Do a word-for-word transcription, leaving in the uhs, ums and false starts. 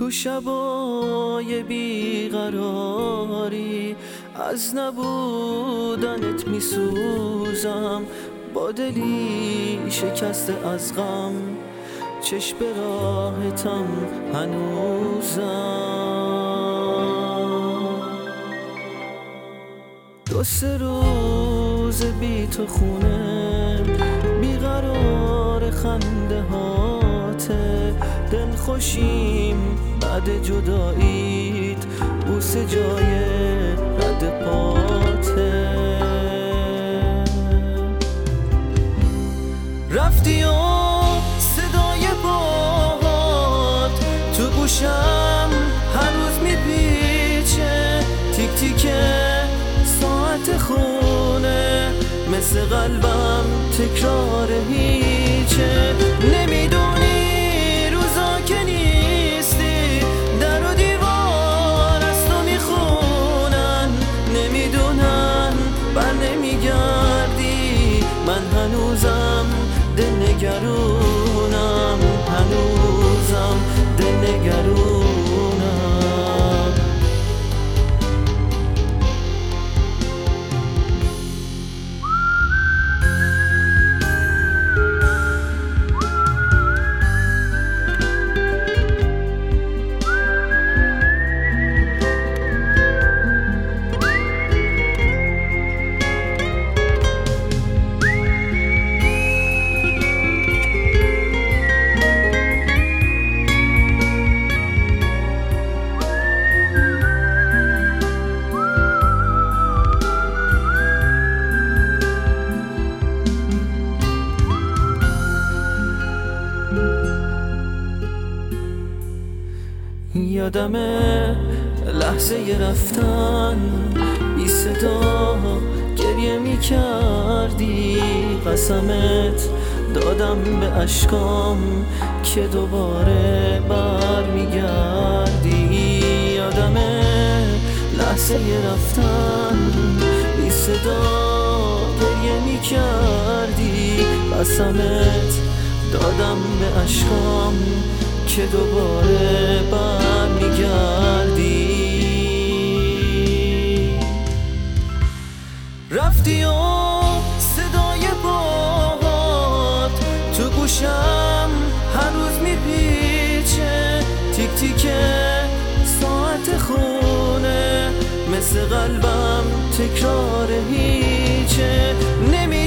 تو شبای بیقراری از نبودنت میسوزم، با دلی شکسته از غم چشم به راهتم هنوزم. دو سه روز بی تو خونه بیقرار خنده هاته، دل خوشیم بعد جداییت بوسه جای رد پاته. رفتی و صدای پاهات تو گوشم هنوز میپیچه، تیک تیک ساعت خونه مثل قلبم تکرار هیچه. نمیدونی روزا که نیستی در و دیوار از تو میخونن، نمیدونن بر نمیگردی، من هنوزم دل نگرونم، هنوزم دل نگرونم. یادمه لحظه رفتن بی صدا گریه می کردی، قسمت دادم به اشکام که دوباره بر می گردی. یادمه لحظه رفتن بی صدا گریه می کردی، قسمت دادم به اشکام که دوباره بر میگردی. رفتی و صدای پاهات تو گوشم هنوز میپیچه، تیک تیک ساعت خونه مثل قلبم تکرار هیچه. نمی